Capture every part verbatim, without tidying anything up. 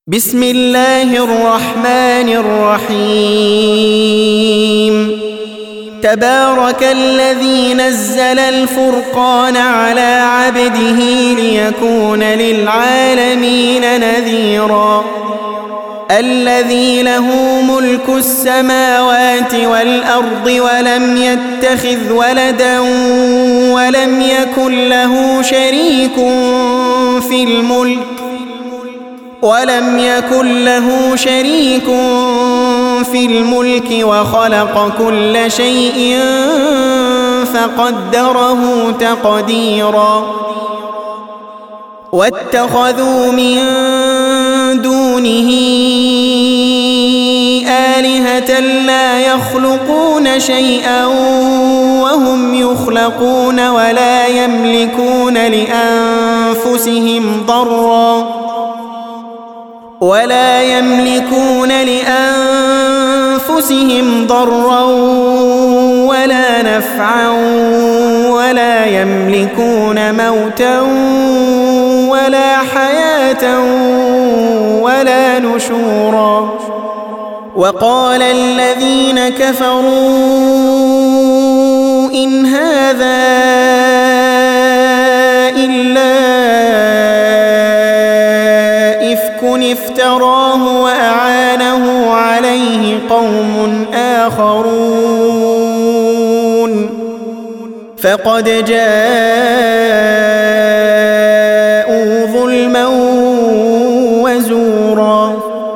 بسم الله الرحمن الرحيم تبارك الذي نزل الفرقان على عبده ليكون للعالمين نذيرا الذي له ملك السماوات والأرض ولم يتخذ ولدا ولم يكن له شريك في الملك ولم يكن له شريك في الملك وخلق كل شيء فقدره تقديرا واتخذوا من دونه آلهة لا يخلقون شيئا وهم يخلقون ولا يملكون لأنفسهم ضرا ولا يملكون لأنفسهم ضرا ولا نفعا ولا يملكون موتا ولا حياة ولا نشورا وقال الذين كفروا إن هذا إلا افتراه وأعانه عليه قوم آخرون فقد جاءوا ظلما وزورا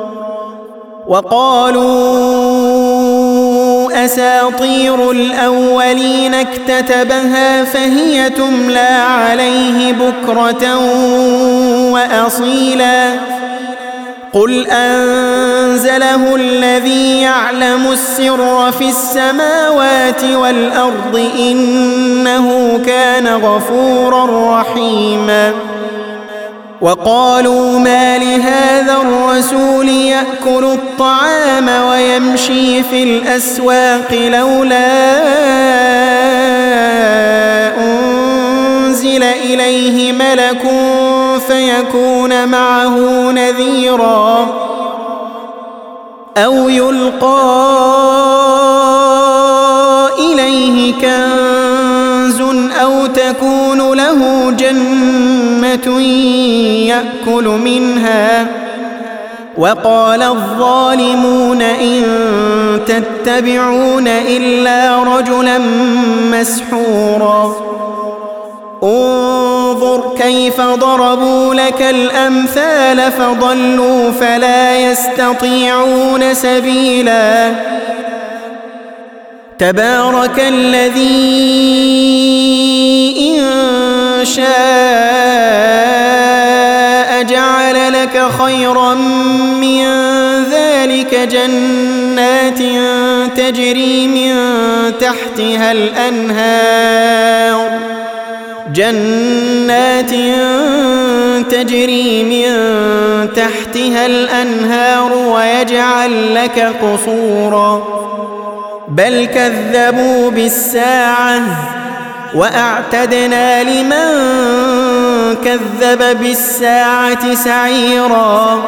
وقالوا أساطير الأولين اكتتبها فهي تملى عليه بكرة وأصيلا قل أنزله الذي يعلم السر في السماوات والأرض إنه كان غفورا رحيما وقالوا ما لهذا الرسول يأكل الطعام ويمشي في الأسواق لولا أنزل إليه ملك فيكون معه نذيرا أو يلقى إليه كنز أو تكون له جنة يأكل منها وقال الظالمون إن تتبعون إلا رجلا مسحورا انظر كيف ضربوا لك الأمثال فضلوا فلا يستطيعون سبيلا تبارك الذي إن شاء جعل لك خيرا من ذلك جنات تجري من تحتها الأنهار جنات تجري من تحتها الأنهار ويجعل لك قصورا بل كذبوا بالساعة وأعتدنا لمن كذب بالساعة سعيرا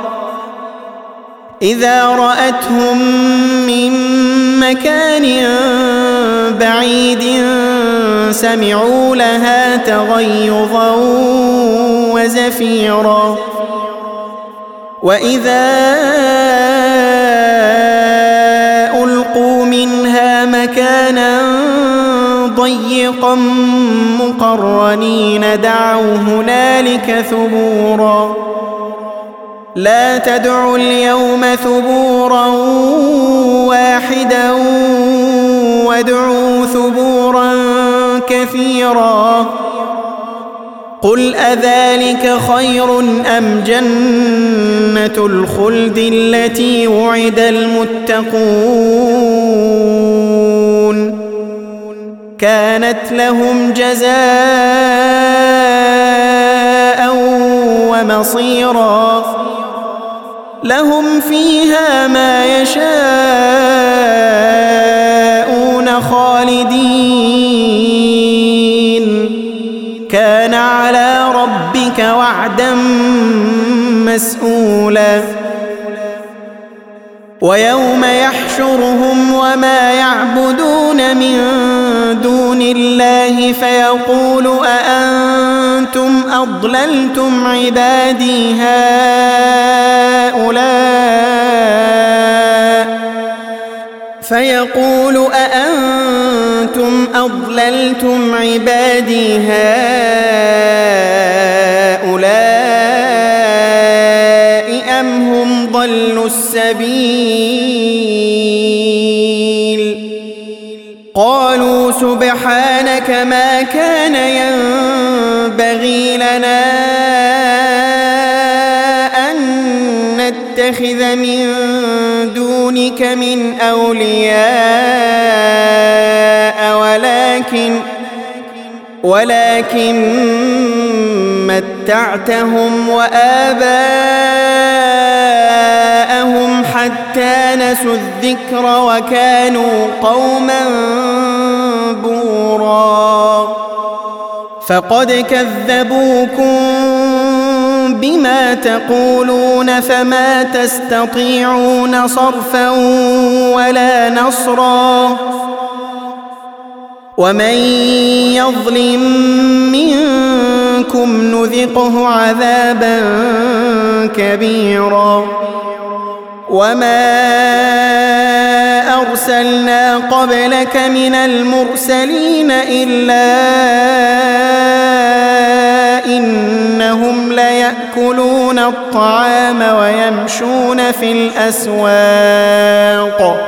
إذا رأتهم من مكان بعيد سمعوا لها تغيظا وزفيرا وإذا ألقوا منها مكانا ضيقا مقرنين دعوا هنالك ثبورا لا تدعوا اليوم ثبورا واحدا وادعوا ثبورا كثيرا قل أذلك خير أم جنة الخلد التي وعد المتقون كانت لهم جزاء ومصيرا لهم فيها ما يشاءون خالدين كان على ربك وعدا مسؤولا ويوم يحشرهم وما يعبدون من دون الله فيقول أأنتم أضللتم عبادي هؤلاء فيقول أأنتم أضللتم عبادي هؤلاء أم هم ضلوا السبيل قالوا سبحانك ما كان ينبغي لنا أن نتخذ من دونك من أولياء ولكن ولكن متعتهم وآباءهم حتى نسوا الذكر وكانوا قوما بورا فقد كذبوكم بما تقولون فما تستطيعون صرفا ولا نصرا ومن يظلم منكم نذقه عذابا كبيرا وما أرسلنا قبلك من المرسلين إلا إنهم ليأكلون الطعام ويمشون في الأسواق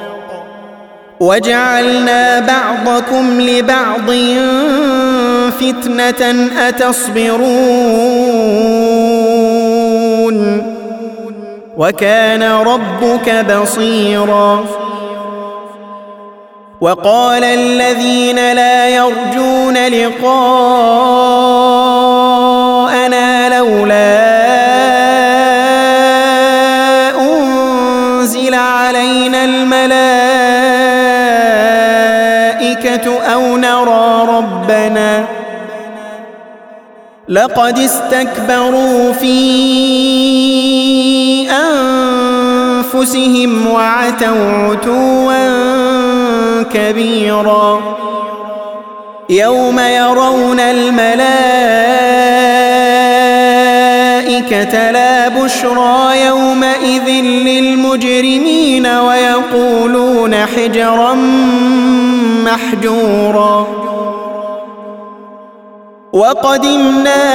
وجعلنا بعضكم لبعض فتنة أتصبرون وكان ربك بصيرا وقال الذين لا يرجون لقاءنا لولا أنزل علينا الملائكة أو نرى ربنا لقد استكبروا في أنفسهم وعتوا عتوا كبيرا يوم يرون الملائكة لا بشرى يومئذ للمجرمين ويقولون حجرا محجورا وقدمنا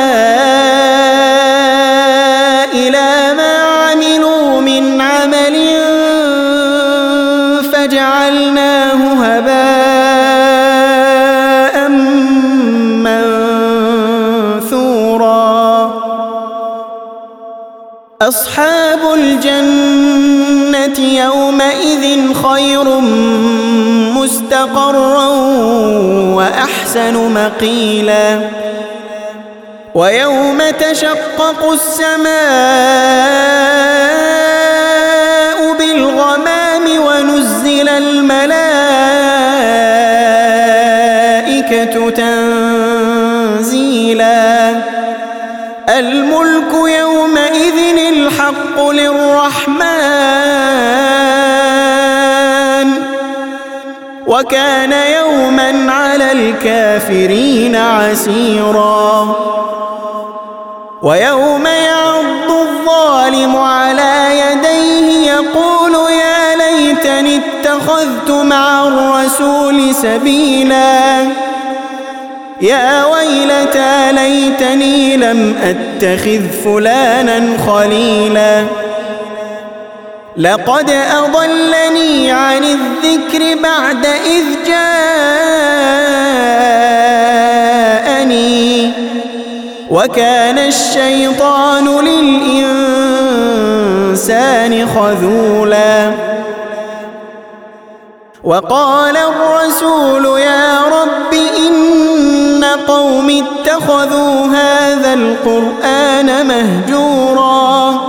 إلى ما عملوا من عمل فجعلناه هباء منثورا أصحاب الجنة يومئذ خير مستقرا وأحسن مقيلا ويوم تشقق السماء بالغمام ونزل الملائكة تنزيلا الملك يومئذ الحق للرحمن وكان يوما على الكافرين عسيرا ويوم يعض الظالم على يديه يقول يا ليتني اتخذت مع الرسول سبيلا يا ويلتى ليتني لم أتخذ فلانا خليلا لقد أضلني عن الذكر بعد إذ جاءني وكان الشيطان للإنسان خذولا وقال الرسول يا رب إن قوم اتخذوا هذا القرآن مهجورا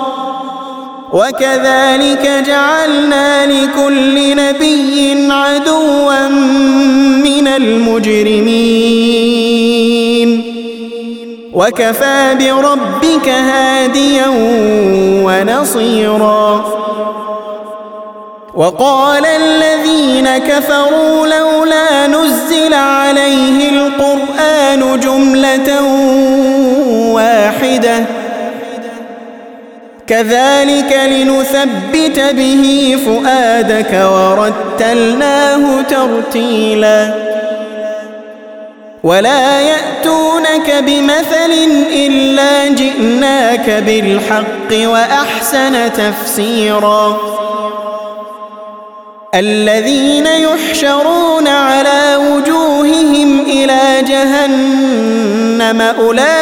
وكذلك جعلنا لكل نبي عدوا من المجرمين وكفى بربك هاديا ونصيرا. وقال الذين كفروا لولا نزل عليه القرآن جملة واحدة كذلك لنثبت به فؤادك ورتلناه ترتيلا. ولا يأتونك بمثل إلا جئناك بالحق وأحسن تفسيرا. الذين يحشرون على وجوههم إلى جهنم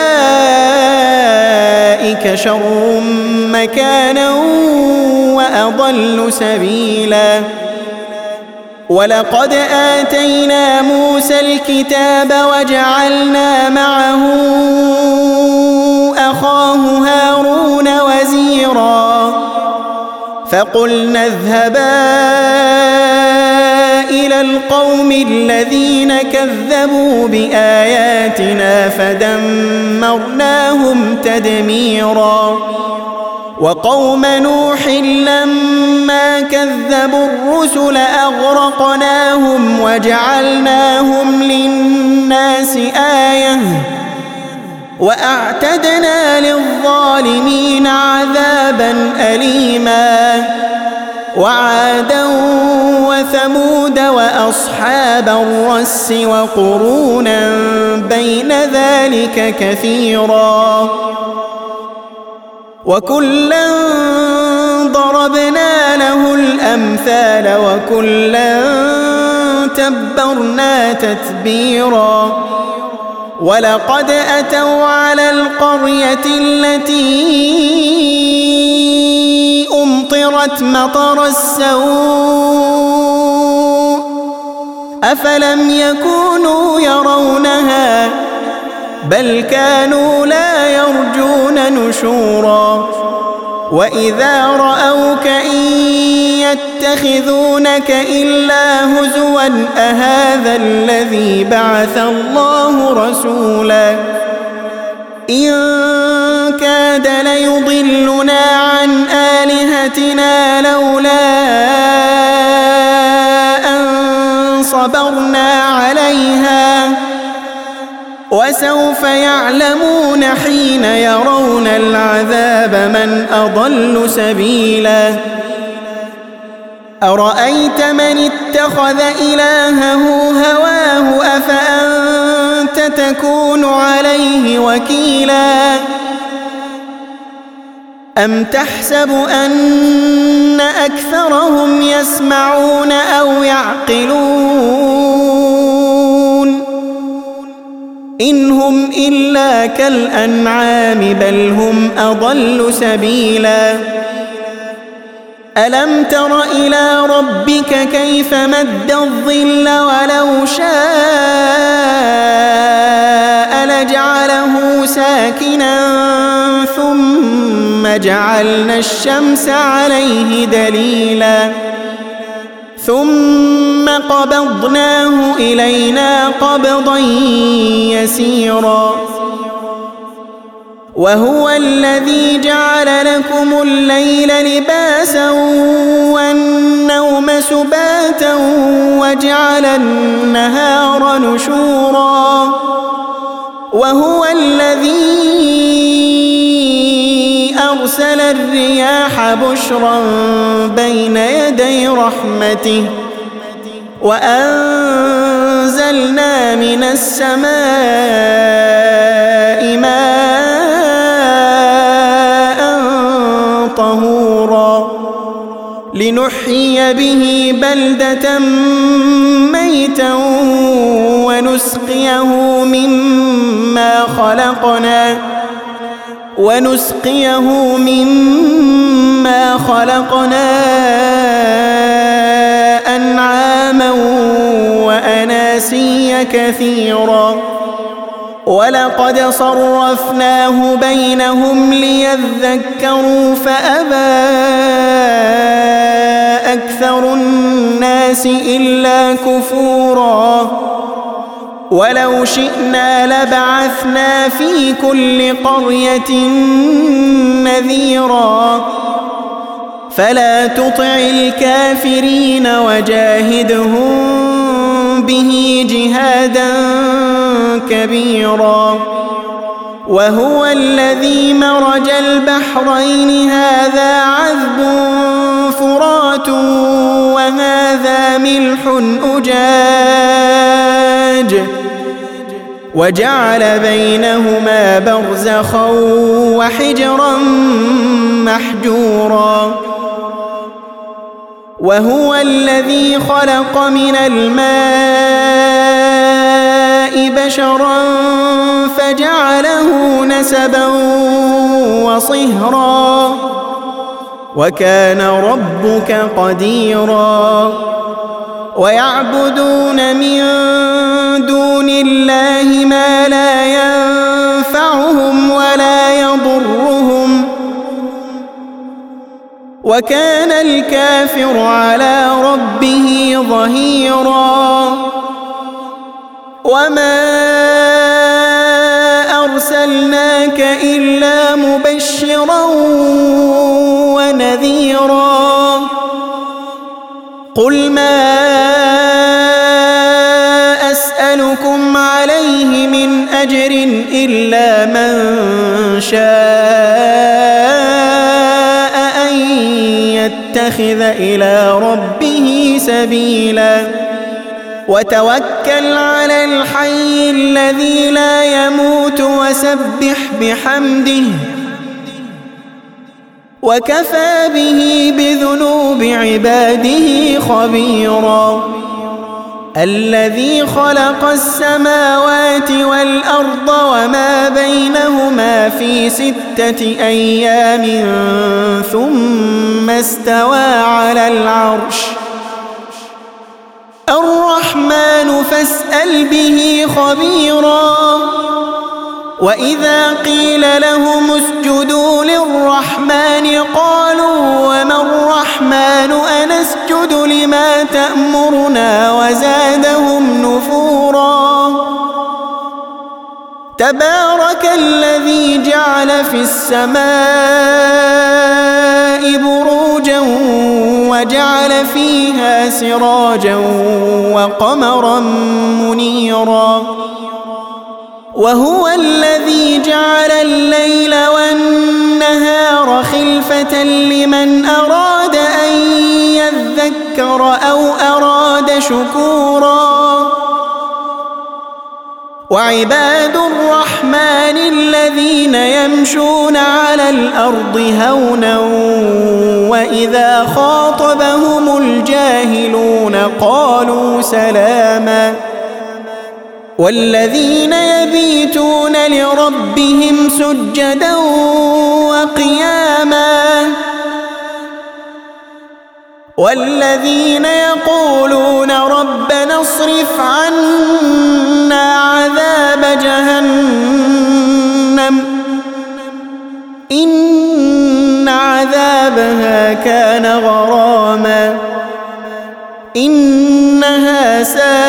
أولئك شر مكانا وأضل سبيلا. ولقد آتينا موسى الكتاب وجعلنا معه أخاه هارون وزيرا فقلنا اذهبا إلى القوم الذين كذبوا بآياتنا فدمرناهم تدميرا. وقوم نوح لما كذبوا الرسل أغرقناهم وجعلناهم للناس آية وأعتدنا للظالمين عذابا أليما. وعادا وثمود وأصحاب الرس وقرونا بين ذلك كثيرا وكلا ضربنا له الأمثال وكلا تبرنا تتبيرا. ولقد أتوا على القرية التي أمطرت مطر السوء أفلم يكونوا يرونها بل كانوا لا يرجون نشورا. وإذا رأوك إن يتخذونك إلا هزوا أهذا الذي بعث الله رسولا إن كاد ليضلنا عن آلهتنا لولا أن صبرنا عليها وسوف يعلمون حين يرون العذاب من أضل سبيلا. أرأيت من اتخذ إلهه هواه أفأنت تكون عليه وكيلا أم تحسب أن أكثرهم يسمعون أو يعقلون إن هم إلا كالأنعام بل هم أضل سبيلا. ألم تر إلى ربك كيف مد الظل ولو شاء لجعله ساكنا ثم جعلنا الشمس عليه دليلا ثم قبضناه إلينا قبضا يسيرا. وهو الذي جعل لكم الليل لباسا والنوم سباتا وجعل النهار نشورا. وهو الذي أرسل الرياح بشرا بين يدي رحمته وأنزلنا من السماء ماء طهورا لنحيي به بلدة ميتا ونسقيه مما خلقنا ونسقيه مما خلقنا أنعاما وأناسيا كثيرا. ولقد صرفناه بينهم ليذكروا فأبى أكثر الناس إلا كفورا. ولو شئنا لبعثنا في كل قرية نذيرا فلا تطع الكافرين وجاهدهم به جهادا كبيرا وهو الذي مرج البحرين هذا عذب فرات وهذا ملح أجاج وجعل بينهما برزخا وحجرا محجورا وهو الذي خلق من الماء بشرا فجعله نسبا وصهرا وكان ربك قديرا ويعبدون من دون الله ما لا ينفعهم ولا يضرهم وكان الكافر على ربه ظهيرا وما أرسلناك إلا مبشرا ونذيرا قل ما أسألكم عليه من أجر إلا من شاء أن يتخذ إلى ربه سبيلا وتوكل على الحي الذي لا يموت وسبح بحمده وكفى به بذنوب عباده خبيرا الذي خلق السماوات والأرض وما بينهما في ستة أيام ثم استوى على العرش الرحمن فاسأل به خبيرا وإذا قيل لهم اسجدوا للرحمن قالوا وما الرحمن أنسجد لما تأمرنا وزادهم نفورا تبارك الذي جعل في السماء بروجا وجعل فيها سراجا وقمرا منيرا وهو الذي جعل الليل والنهار خلفة لمن أراد أن يذكر أو أراد شكورا وعباد الرحمن الذين يمشون على الأرض هونا وإذا خاطبهم الجاهلون قالوا سلاما والذين يبيتون لربهم سجدا وقياما والذين يقولون ربنا اصرف عنا عذاب جهنم إن عذابها كان غراما إنها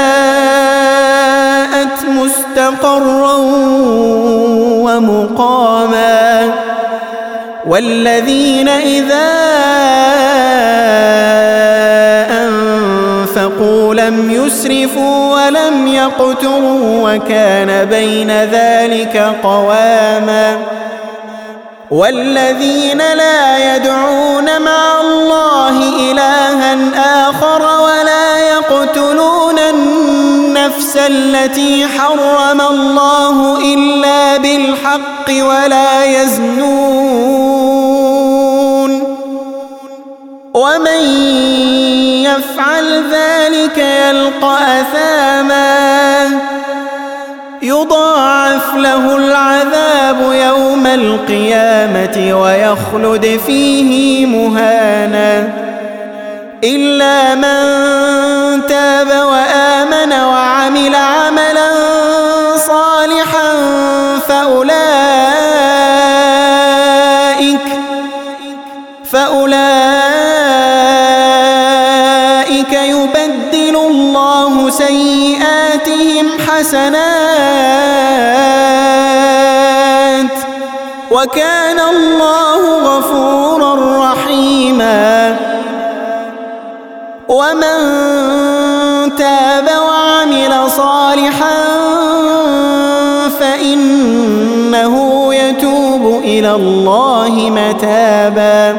ساءت مستقرا ومقاما والذين إذا أنفقوا لم يسرفوا ولم يقتروا وكان بين ذلك قواما والذين لا يدعون مع الله إلها آخر ولا يقتلون النفس التي حرم الله إلا بالحق ولا يزنون ومن يفعل ذلك يلقى أثاما يضاعف له العذاب يوم القيامة ويخلد فيه مهانا إلا من تاب وآمن وعمل عملا صالحا فأولئك فأولئك يبدل الله سيئاتهم حسنات حسنات وكان الله غفورا رحيما ومن تاب وعمل صالحا فإنه يتوب إلى الله متابا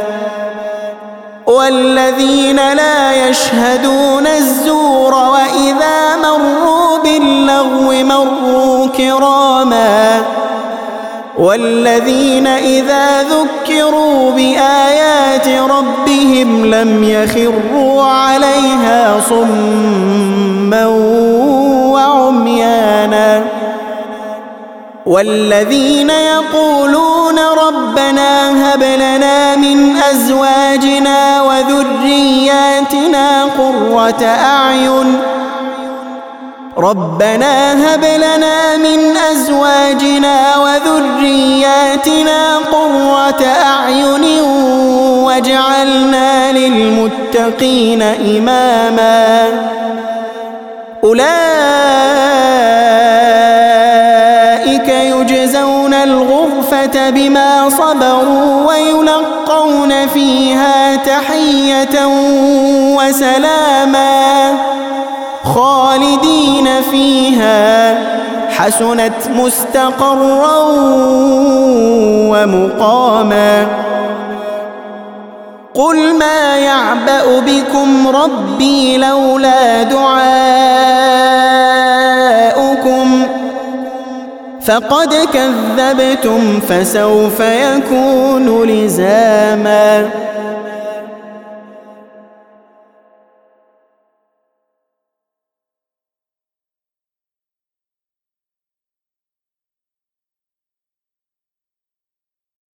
والذين لا يشهدون الزور وإذا مروا باللغو مروا كراما والذين إذا ذكروا بآيات ربهم لم يخروا عليها صما وعميانا والذين يقولون ربنا هب لنا من أزواجنا وذرياتنا قرة أعين ربنا هب لنا من أزواجنا وذرياتنا قرة أعين واجعلنا للمتقين إماما أولئك يجزون الغرفة بما صبروا ويلقون فيها تحية وسلاما خالدين فيها حسنت مستقرا ومقاما قل ما يعبأ بكم ربي لولا دعاؤكم فقد كذبتم فسوف يكون لزاما.